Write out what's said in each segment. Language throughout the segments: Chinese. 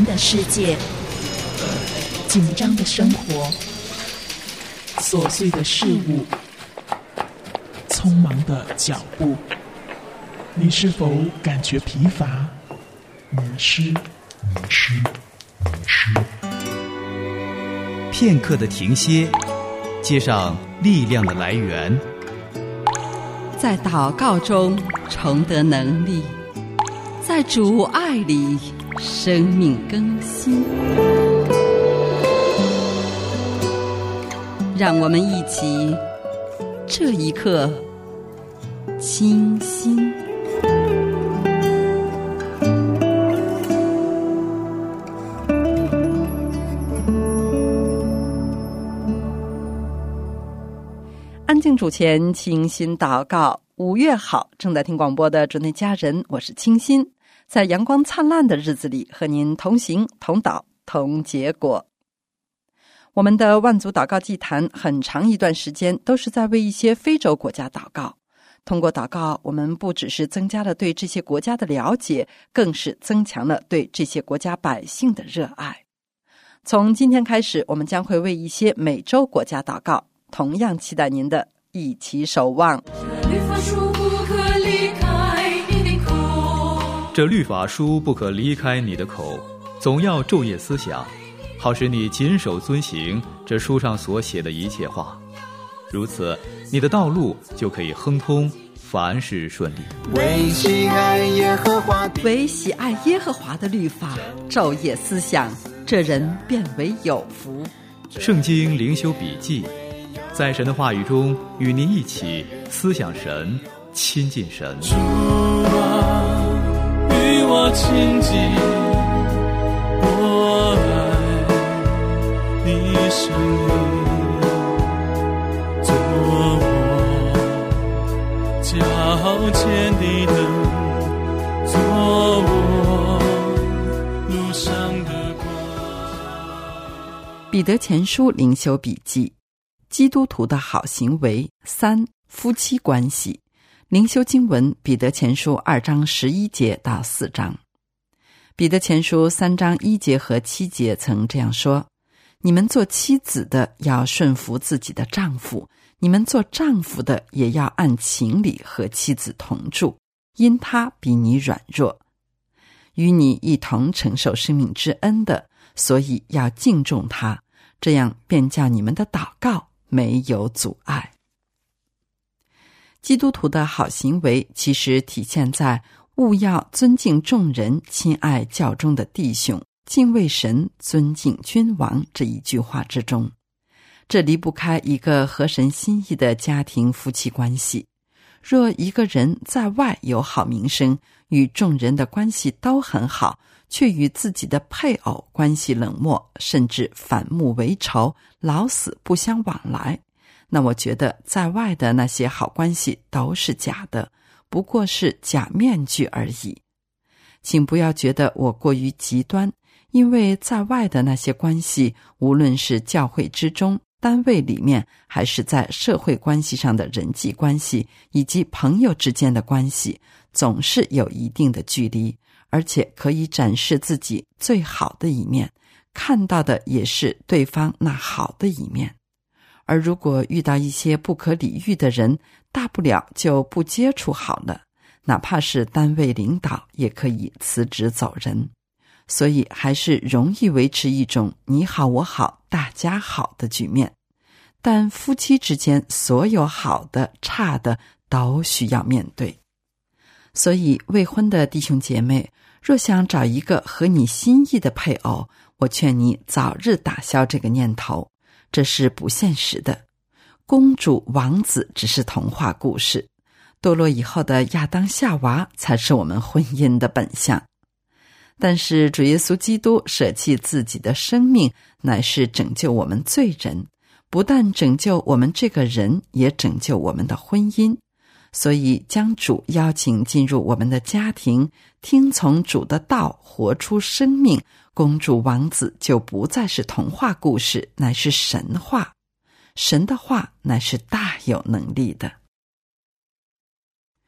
的世界，紧张的生活，琐碎的事物，匆忙的脚步，你是否感觉疲乏、迷失？ 片刻的停歇，接上力量的来源， 在祷告中重得能力，在主爱里生命更新。让我们一起这一刻清心。安静主前，清心祷告。5月好，正在听广播的主内家人，我是清心，在阳光灿烂的日子里和您同行同祷同结果。我们的万族祷告祭坛很长一段时间都是在为一些非洲国家祷告。通过祷告，我们不只是增加了对这些国家的了解，更是增强了对这些国家百姓的热爱。从今天开始，我们将会为一些美洲国家祷告，同样期待您的一起守望。 这律法书不可离开你的口，总要昼夜思想，好使你谨守遵行这书上所写的一切话。如此，你的道路就可以亨通，凡事顺利。 为喜爱耶和华的律法，昼夜思想，这人便为有福。 圣经灵修笔记，在神的话语中与您一起思想神，亲近神。 主啊，与我亲近，我爱你生命，做我脚前的灯，做我路上的光。 彼得前书灵修笔记，基督徒的好行为3，夫妻关系。灵修经文，彼得前书2章11节到4章。彼得前书3章1节和7节曾这样说：你们做妻子的要顺服自己的丈夫，你们做丈夫的也要按情理和妻子同住，因他比你软弱，与你一同承受生命之恩的，所以要敬重他，这样便叫你们的祷告没有阻碍。基督徒的好行为其实体现在务要尊敬众人，亲爱教中的弟兄，敬畏神，尊敬君王这一句话之中。这离不开一个合神心意的家庭夫妻关系。若一个人在外有好名声，与众人的关系都很好，却与自己的配偶关系冷漠，甚至反目为仇，老死不相往来，那我觉得在外的那些好关系都是假的，不过是假面具而已。请不要觉得我过于极端，因为在外的那些关系，无论是教会之中、单位里面，还是在社会关系上的人际关系，以及朋友之间的关系，总是有一定的距离，而且可以展示自己最好的一面，看到的也是对方那好的一面。而如果遇到一些不可理喻的人，大不了就不接触好了，哪怕是单位领导也可以辞职走人。所以还是容易维持一种你好我好大家好的局面，但夫妻之间所有好的差的都需要面对。所以未婚的弟兄姐妹，若想找一个合你心意的配偶，我劝你早日打消这个念头，这是不现实的。公主王子只是童话故事，堕落以后的亚当夏娃才是我们婚姻的本相。但是主耶稣基督舍弃自己的生命，乃是拯救我们罪人，不但拯救我们这个人，也拯救我们的婚姻。所以将主邀请进入我们的家庭，听从主的道，活出生命，公主王子就不再是童话故事，乃是神话。神的话乃是大有能力的。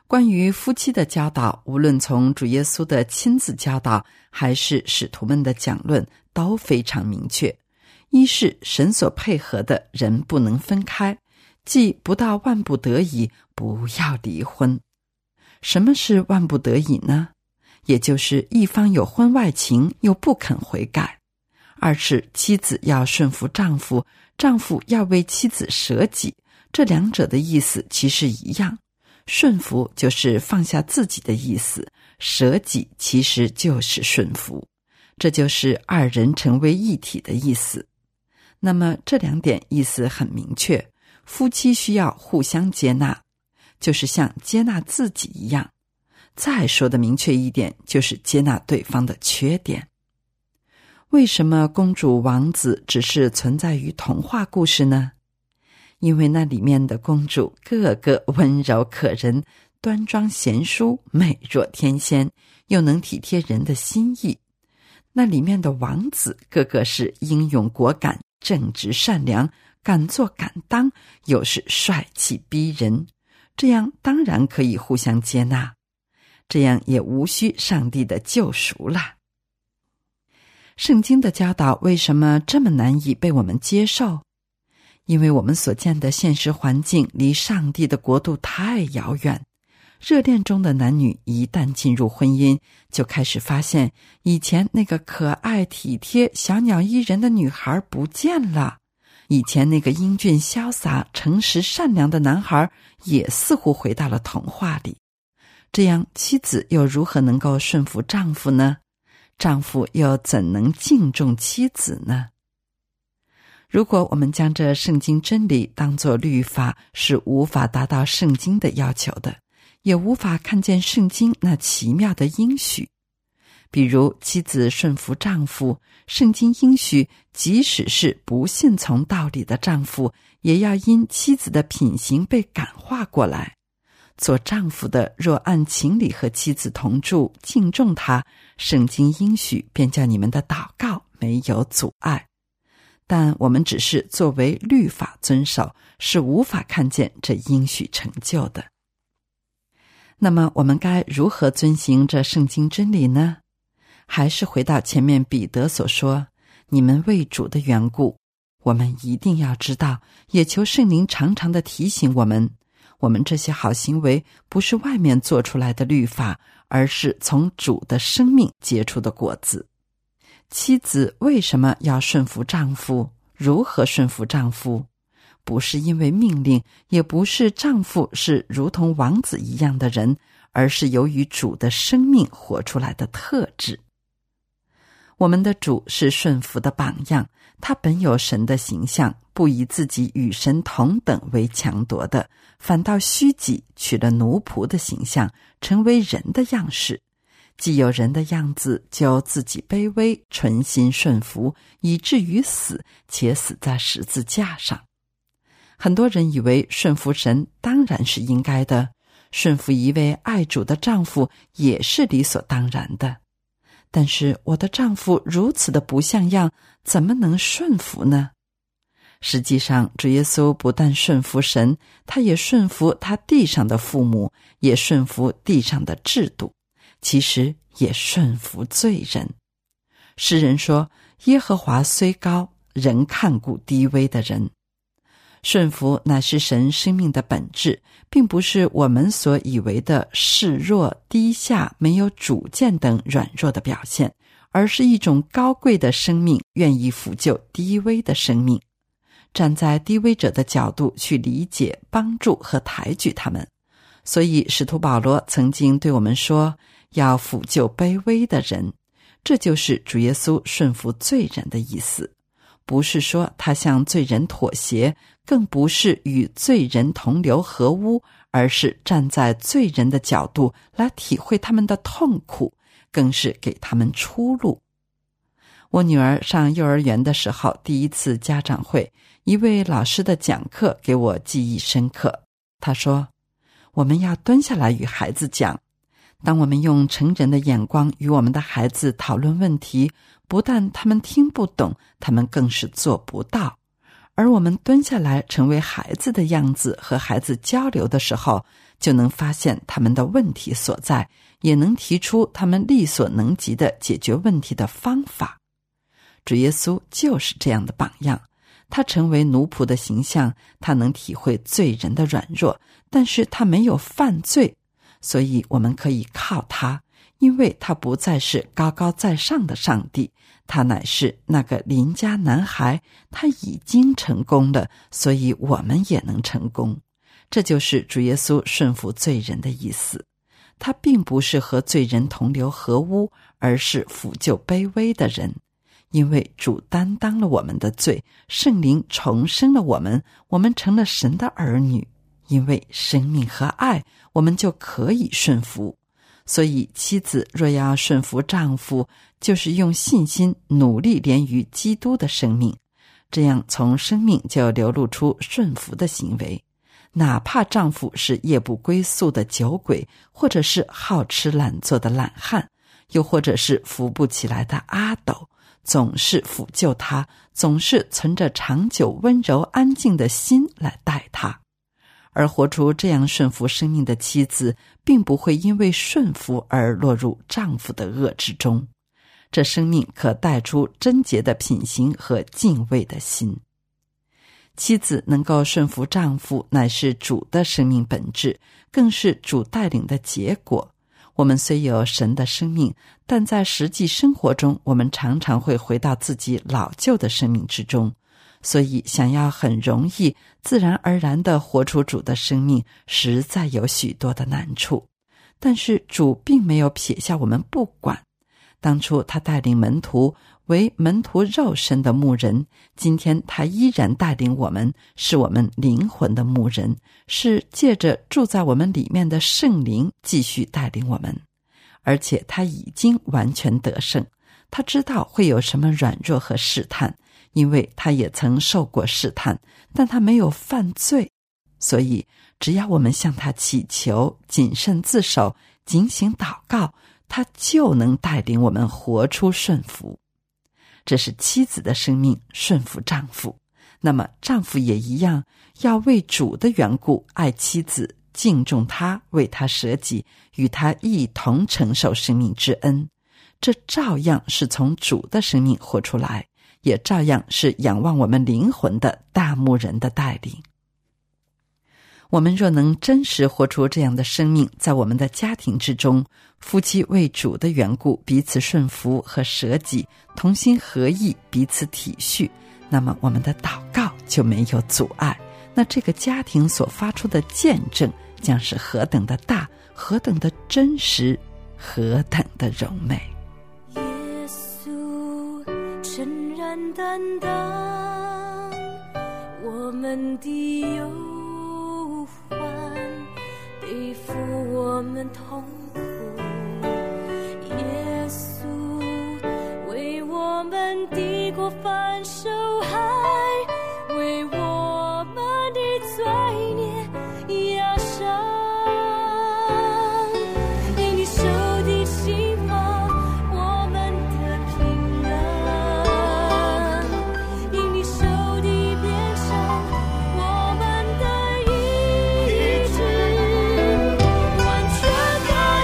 关于夫妻的教导，无论从主耶稣的亲自教导还是使徒们的讲论，都非常明确。一是神所配合的人不能分开，即不到万不得已不要离婚。什么是万不得已呢？也就是一方有婚外情又不肯悔改。二是妻子要顺服丈夫，丈夫要为妻子舍己，这两者的意思其实一样。顺服就是放下自己的意思，舍己其实就是顺服，这就是二人成为一体的意思。那么这两点意思很明确，夫妻需要互相接纳，就是像接纳自己一样。再说的明确一点，就是接纳对方的缺点。为什么公主王子只是存在于童话故事呢？因为那里面的公主个个温柔可人，端庄贤淑，美若天仙，又能体贴人的心意。那里面的王子个个是英勇果敢，正直善良，敢做敢当，又是帅气逼人，这样当然可以互相接纳，这样也无需上帝的救赎了。圣经的教导为什么这么难以被我们接受？因为我们所见的现实环境离上帝的国度太遥远。热恋中的男女一旦进入婚姻，就开始发现以前那个可爱体贴小鸟依人的女孩不见了，以前那个英俊潇洒诚实善良的男孩也似乎回到了童话里。这样妻子又如何能够顺服丈夫呢？丈夫又怎能敬重妻子呢？如果我们将这圣经真理当作律法，是无法达到圣经的要求的，也无法看见圣经那奇妙的应许。比如妻子顺服丈夫，圣经应许即使是不信从道理的丈夫，也要因妻子的品行被感化过来。做丈夫的若按情理和妻子同住，敬重他，圣经应许便叫你们的祷告没有阻碍。但我们只是作为律法遵守，是无法看见这应许成就的。那么我们该如何遵行这圣经真理呢？还是回到前面彼得所说，你们为主的缘故，我们一定要知道，也求圣灵常常地提醒我们，我们这些好行为不是外面做出来的律法，而是从主的生命结出的果子。妻子为什么要顺服丈夫？如何顺服丈夫？不是因为命令，也不是丈夫是如同王子一样的人，而是由于主的生命活出来的特质。我们的主是顺服的榜样，他本有神的形象，不以自己与神同等为强夺的，反倒虚己，取了奴仆的形象，成为人的样式。既有人的样子，就自己卑微，存心顺服，以至于死，且死在十字架上。很多人以为顺服神当然是应该的，顺服一位爱主的丈夫也是理所当然的。但是我的丈夫如此的不像样，怎么能顺服呢？实际上，主耶稣不但顺服神，他也顺服他地上的父母，也顺服地上的制度，其实也顺服罪人。诗人说，耶和华虽高，仍看顾低微的人。顺服乃是神生命的本质，并不是我们所以为的示弱、低下、没有主见等软弱的表现，而是一种高贵的生命，愿意抚救低微的生命，站在低微者的角度去理解、帮助和抬举他们。所以使徒保罗曾经对我们说，要抚救卑微的人，这就是主耶稣顺服罪人的意思。不是说他向罪人妥协，更不是与罪人同流合污，而是站在罪人的角度来体会他们的痛苦，更是给他们出路。我女儿上幼儿园的时候，第一次家长会，一位老师的讲课给我记忆深刻。他说，我们要蹲下来与孩子讲，当我们用成人的眼光与我们的孩子讨论问题，不但他们听不懂，他们更是做不到。而我们蹲下来成为孩子的样子和孩子交流的时候， 就能发现他们的问题所在，也能提出他们力所能及的解决问题的方法。主耶稣就是这样的榜样，他成为奴仆的形象，他能体会罪人的软弱，但是他没有犯罪，所以我们可以靠他，因为他不再是高高在上的上帝，他乃是那个邻家男孩，他已经成功了，所以我们也能成功。这就是主耶稣顺服罪人的意思。他并不是和罪人同流合污，而是抚救卑微的人。因为主担当了我们的罪，圣灵重生了我们，我们成了神的儿女。因为生命和爱，我们就可以顺服。所以妻子若要顺服丈夫，就是用信心努力连于基督的生命，这样从生命就流露出顺服的行为。哪怕丈夫是夜不归宿的酒鬼，或者是好吃懒做的懒汉，又或者是扶不起来的阿斗，总是抚救他，总是存着长久温柔安静的心来待他。而活出这样顺服生命的妻子，并不会因为顺服而落入丈夫的恶之中。这生命可带出贞洁的品行和敬畏的心。妻子能够顺服丈夫，乃是主的生命本质，更是主带领的结果。我们虽有神的生命，但在实际生活中，我们常常会回到自己老旧的生命之中。所以想要很容易自然而然地活出主的生命，实在有许多的难处。但是主并没有撇下我们不管。当初他带领门徒为门徒肉身的牧人，今天他依然带领我们，是我们灵魂的牧人，是借着住在我们里面的圣灵继续带领我们。而且他已经完全得胜，他知道会有什么软弱和试探，因为他也曾受过试探，但他没有犯罪。所以只要我们向他祈求，谨慎自守，警醒祷告，他就能带领我们活出顺服。这是妻子的生命，顺服丈夫。那么丈夫也一样，要为主的缘故爱妻子，敬重他，为他舍己，与他一同承受生命之恩。这照样是从主的生命活出来，也照样是仰望我们灵魂的大牧人的带领。我们若能真实活出这样的生命，在我们的家庭之中，夫妻为主的缘故彼此顺服和舍己，同心合意，彼此体恤，那么我们的祷告就没有阻碍，那这个家庭所发出的见证将是何等的大，何等的真实，何等的柔美。 耶稣诚然担当我们的忧患，背负我们痛苦。耶稣为我们的过犯受害，为我们的罪孽压伤。因你受的刑罚，我们的平安；因你受的鞭伤，我们的医治。完全的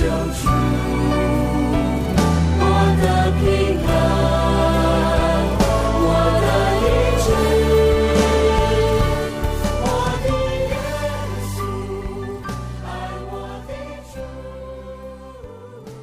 救主，我的平安，我的医治，我的耶稣，爱我的主。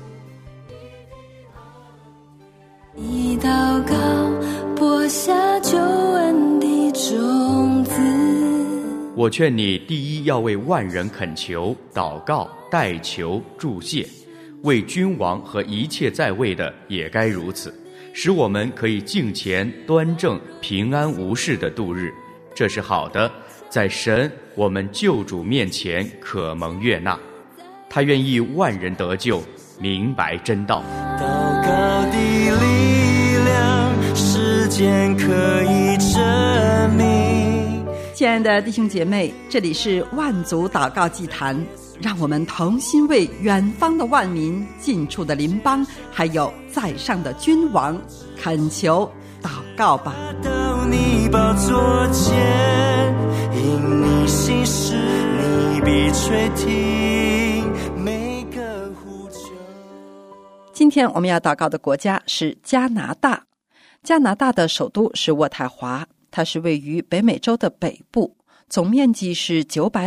你祷告播下救恩的种子。 我劝你第一要为万人恳求、祷告、代求、祝谢，为君王和一切在位的也该如此，使我们可以敬虔、端正、平安无事地度日。这是好的，在神我们救主面前可蒙悦纳。他愿意万人得救，明白真道。 祷告的力量，时间可以证明。 亲爱的弟兄姐妹，这里是万族祷告祭坛，让我们同心为远方的万民、近处的邻邦，还有在上的君王恳求祷告吧。 到你宝座前，因你心事，你必垂听每个呼求。 今天我们要祷告的国家是加拿大。加拿大的首都是渥太华，它是位于北美洲的北部，总面积是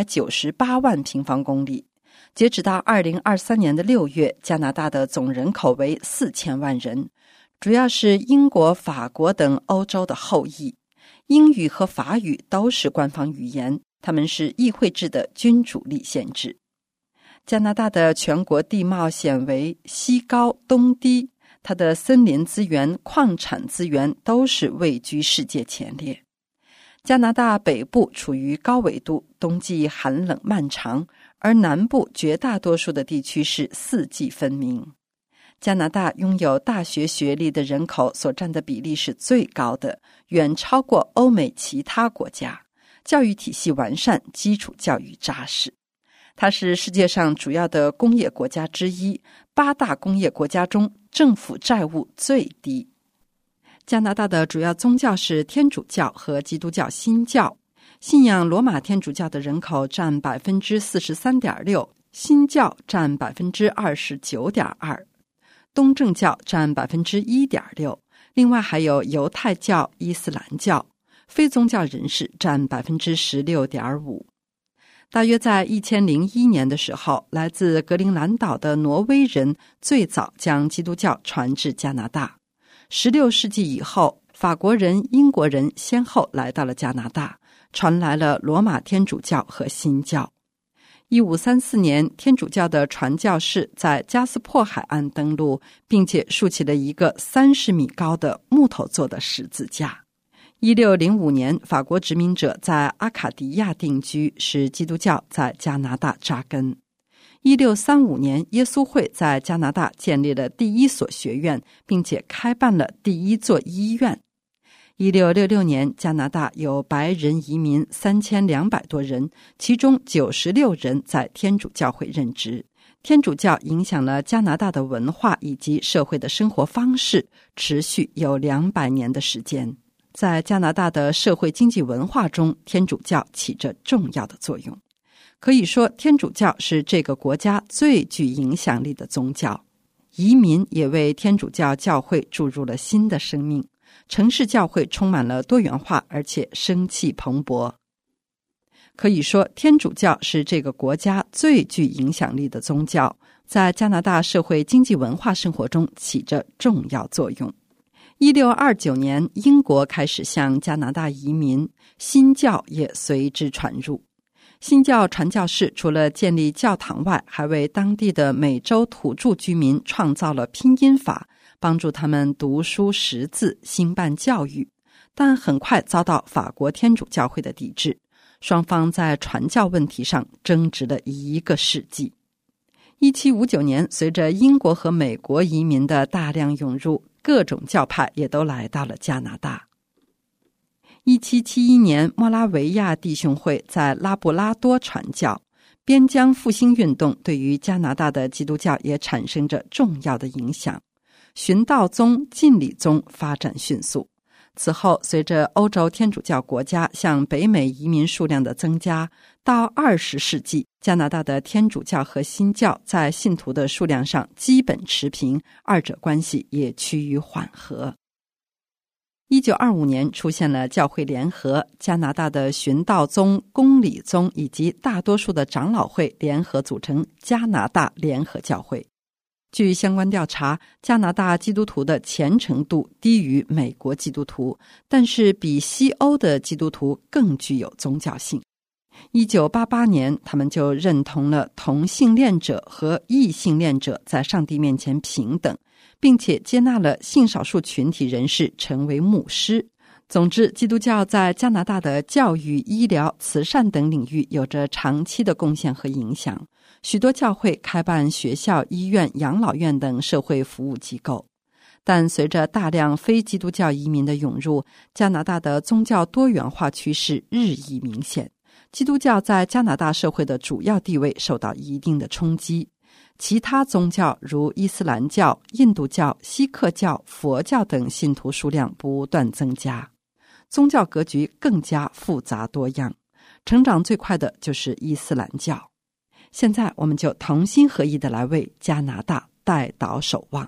998万平方公里。截止到2023年的6月，加拿大的总人口为4000万人，主要是英国、法国等欧洲的后裔。英语和法语都是官方语言，他们是议会制的君主立宪制。加拿大的全国地貌显为西高东低，它的森林资源、矿产资源都是位居世界前列。加拿大北部处于高纬度，冬季寒冷漫长，而南部绝大多数的地区是四季分明。加拿大拥有大学学历的人口所占的比例是最高的，远超过欧美其他国家。教育体系完善，基础教育扎实。它是世界上主要的工业国家之一，8大工业国家中政府债务最低。加拿大的主要宗教是天主教和基督教新教，信仰罗马天主教的人口占 43.6%， 新教占 29.2%， 东正教占 1.6%， 另外还有犹太教、伊斯兰教，非宗教人士占 16.5%。大约在1001年的时候，来自格陵兰岛的挪威人最早将基督教传至加拿大。16世纪以后，法国人、英国人先后来到了加拿大，传来了罗马天主教和新教。1534年，天主教的传教士在加斯珀海岸登陆，并且竖起了一个30米高的木头做的十字架。1605年，法国殖民者在阿卡迪亚定居，使基督教在加拿大扎根。1635年，耶稣会在加拿大建立了第一所学院，并且开办了第一座医院。1666年，加拿大有白人移民3200多人，其中96人在天主教会任职。天主教影响了加拿大的文化以及社会的生活方式，持续有200年的时间。在加拿大的社会经济文化中，天主教起着重要的作用。可以说，天主教是这个国家最具影响力的宗教。移民也为天主教教会注入了新的生命，城市教会充满了多元化，而且生气蓬勃。可以说，天主教是这个国家最具影响力的宗教，在加拿大社会经济文化生活中起着重要作用。1629年，英国开始向加拿大移民，新教也随之传入。新教传教士除了建立教堂外，还为当地的美洲土著居民创造了拼音法，帮助他们读书识字，兴办教育。但很快遭到法国天主教会的抵制，双方在传教问题上争执了1个世纪。1759年，随着英国和美国移民的大量涌入，各种教派也都来到了加拿大。1771年，莫拉维亚弟兄会在拉布拉多传教，边疆复兴运动对于加拿大的基督教也产生着重要的影响。循道宗、浸礼宗发展迅速， 此后，随着欧洲天主教国家向北美移民数量的增加，到20世纪，加拿大的天主教和新教在信徒的数量上基本持平，二者关系也趋于缓和。1925年出现了教会联合，加拿大的循道宗、公理宗以及大多数的长老会联合组成加拿大联合教会。据相关调查，加拿大基督徒的虔诚度低于美国基督徒，但是比西欧的基督徒更具有宗教性。1988年，他们就认同了同性恋者和异性恋者在上帝面前平等，并且接纳了性少数群体人士成为牧师。总之，基督教在加拿大的教育、医疗、慈善等领域有着长期的贡献和影响。许多教会开办学校、医院、养老院等社会服务机构。但随着大量非基督教移民的涌入，加拿大的宗教多元化趋势日益明显。基督教在加拿大社会的主要地位受到一定的冲击。其他宗教如伊斯兰教、印度教、锡克教、佛教等信徒数量不断增加，宗教格局更加复杂多样，成长最快的就是伊斯兰教。现在我们就同心合意地来为加拿大代祷守望。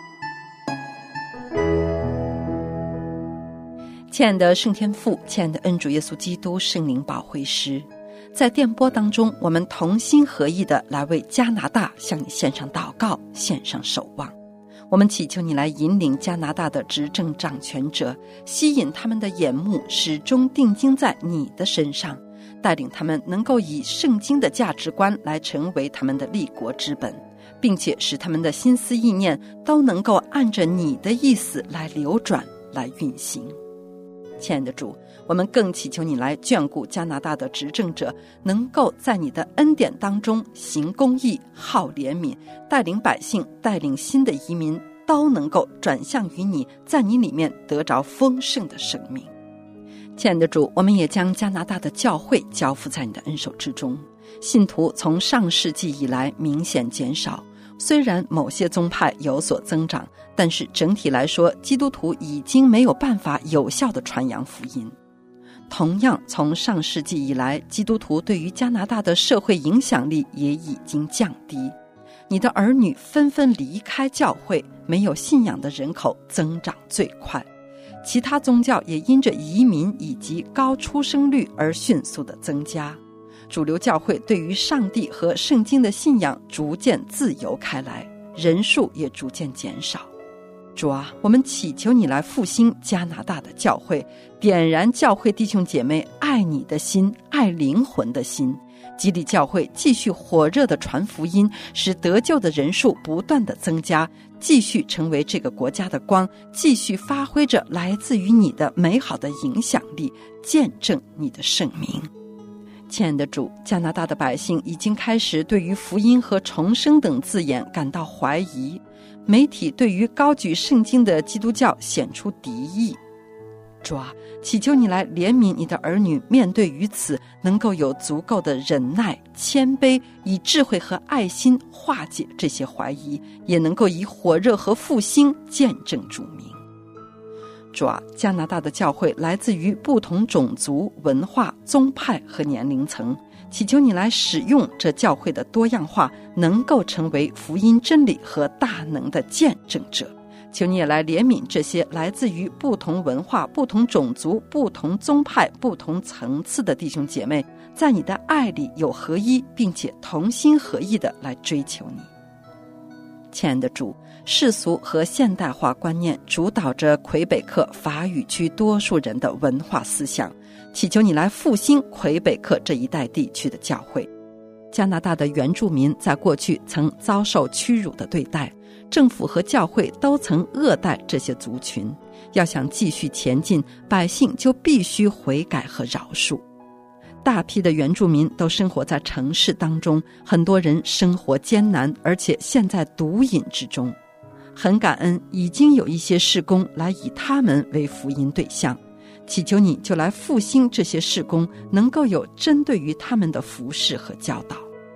亲爱的圣天父，亲爱的恩主耶稣基督圣灵保惠师，在电波当中，我们同心合意地来为加拿大向你献上祷告，献上守望。我们祈求你来引领加拿大的执政掌权者，吸引他们的眼目始终定睛在你的身上，带领他们能够以圣经的价值观来成为他们的立国之本，并且使他们的心思意念都能够按着你的意思来流转，来运行。亲爱的主，我们更祈求你来眷顾加拿大的执政者，能够在你的恩典当中行公义、好怜悯，带领百姓，带领新的移民都能够转向于你，在你里面得着丰盛的生命。亲爱的主，我们也将加拿大的教会交付在你的恩手之中。信徒从上世纪以来明显减少，虽然某些宗派有所增长，但是整体来说，基督徒已经没有办法有效地传扬福音。同样，从上世纪以来，基督徒对于加拿大的社会影响力也已经降低。你的儿女纷纷离开教会，没有信仰的人口增长最快。其他宗教也因着移民以及高出生率而迅速的增加。主流教会对于上帝和圣经的信仰逐渐自由开来，人数也逐渐减少。主啊，我们祈求你来复兴加拿大的教会，点燃教会弟兄姐妹爱你的心、爱灵魂的心，激励教会继续火热的传福音，使得救的人数不断的增加，继续成为这个国家的光，继续发挥着来自于你的美好的影响力，见证你的圣名。亲爱的主，加拿大的百姓已经开始对于福音和重生等字眼感到怀疑，媒体对于高举圣经的基督教显出敌意。主啊，祈求你来怜悯你的儿女，面对于此能够有足够的忍耐、谦卑，以智慧和爱心化解这些怀疑，也能够以火热和复兴见证主名。主啊，加拿大的教会来自于不同种族、文化、宗派和年龄层，祈求你来使用这教会的多样化，能够成为福音真理和大能的见证者。求你也来怜悯这些来自于不同文化、不同种族、不同宗派、不同层次的弟兄姐妹，在你的爱里有合一，并且同心合意的来追求你。亲爱的主，世俗和现代化观念主导着魁北克法语区多数人的文化思想，祈求你来复兴魁北克这一带地区的教会。加拿大的原住民在过去曾遭受屈辱的对待，政府和教会都曾恶待这些族群，要想继续前进，百姓就必须悔改和饶恕。大批的原住民都生活在城市当中，很多人生活艰难，而且陷在毒瘾之中。很感恩已经有一些事工来以他们为福音对象，祈求你就来复兴这些事工，能够有针对于他们的服事和教导。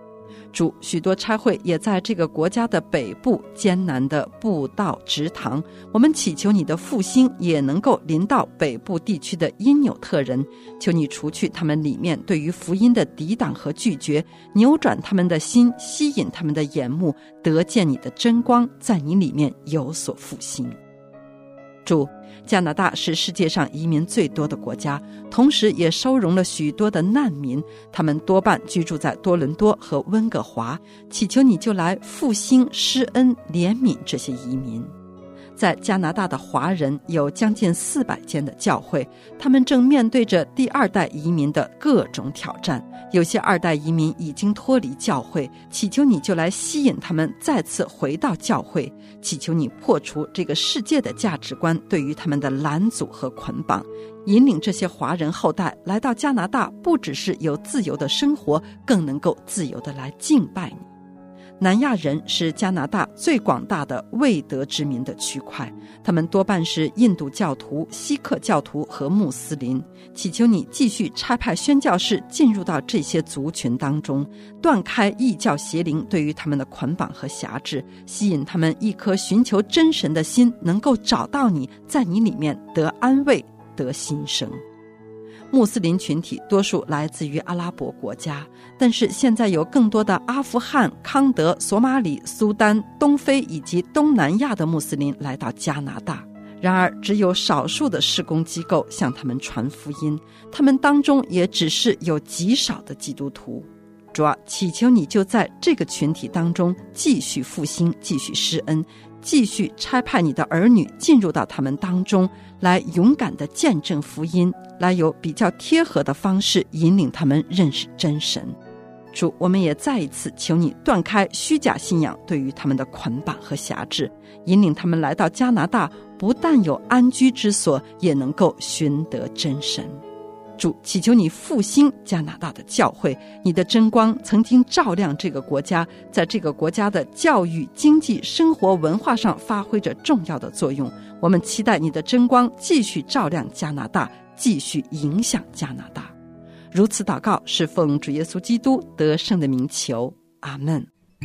主，许多差会也在这个国家的北部艰难的布道植堂，我们祈求你的复兴也能够临到北部地区的因纽特人，求你除去他们里面对于福音的抵挡和拒绝，扭转他们的心，吸引他们的眼目，得见你的真光，在你里面有所复兴。主，加拿大是世界上移民最多的国家，同时也收容了许多的难民，他们多半居住在多伦多和温哥华，祈求你就来复兴、施恩、怜悯这些移民。在加拿大的华人有将近400间的教会，他们正面对着第二代移民的各种挑战，有些二代移民已经脱离教会，祈求你就来吸引他们再次回到教会，祈求你破除这个世界的价值观对于他们的拦阻和捆绑，引领这些华人后代来到加拿大，不只是有自由的生活，更能够自由的来敬拜你。南亚人是加拿大最广大的未得之民的区块，他们多半是印度教徒、锡克教徒和穆斯林，祈求你继续差派宣教士进入到这些族群当中，断开异教邪灵对于他们的捆绑和辖制，吸引他们一颗寻求真神的心，能够找到你，在你里面得安慰、得新生。穆斯林群体多数来自于阿拉伯国家，但是现在有更多的阿富汗、康德、索马里、苏丹、东非以及东南亚的穆斯林来到加拿大。然而只有少数的事工机构向他们传福音，他们当中也只是有极少的基督徒。主啊，祈求你就在这个群体当中继续复兴，继续施恩，继续差派你的儿女进入到他们当中，来勇敢地见证福音，来有比较贴合的方式引领他们认识真神。主，我们也再一次求你断开虚假信仰对于他们的捆绑和辖制，引领他们来到加拿大，不但有安居之所，也能够寻得真神。主，祈求你复兴加拿大的教会，你的真光曾经照亮这个国家，在这个国家的教育、经济、生活、文化上发挥着重要的作用。我们期待你的真光继续照亮加拿大，继续影响加拿大。如此祷告，是奉主耶稣基督得胜的名求，阿们。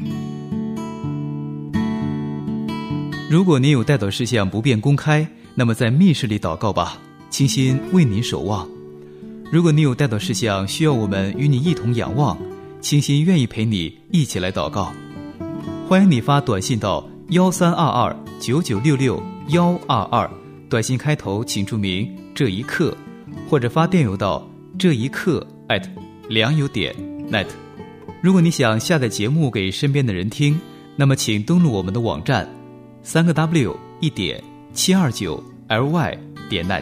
如果您有代祷事项不便公开，那么在密室里祷告吧，倾心为您守望。如果你有代祷事项需要我们与你一同仰望，倾心愿意陪你一起来祷告。欢迎你发短信到132299662122，短信开头请注明这一刻，或者发电邮到这一刻@良友.net。如果你想下载节目给身边的人听，那么请登录我们的网站3w1.729ly.net。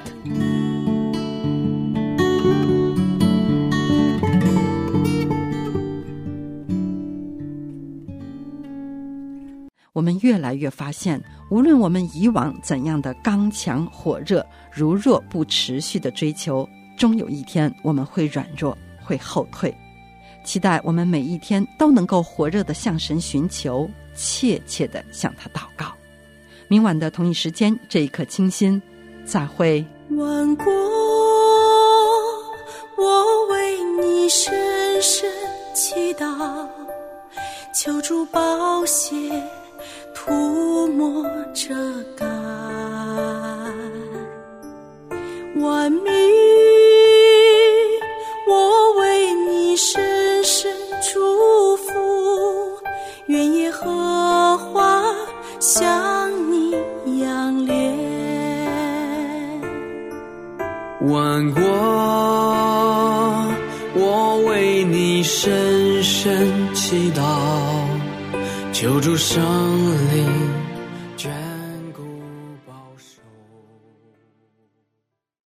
我们越来越发现，无论我们以往怎样的刚强火热，如若不持续的追求，终有一天我们会软弱，会后退。期待我们每一天都能够火热的向神寻求，切切的向他祷告。明晚的同一时间，这一刻清心，再会。 万国，我为你深深祈祷，求主宝血涂抹遮盖，万民，我为你深深祝福，愿耶和华向你仰脸。 万国，我为你深深祈祷，求主圣灵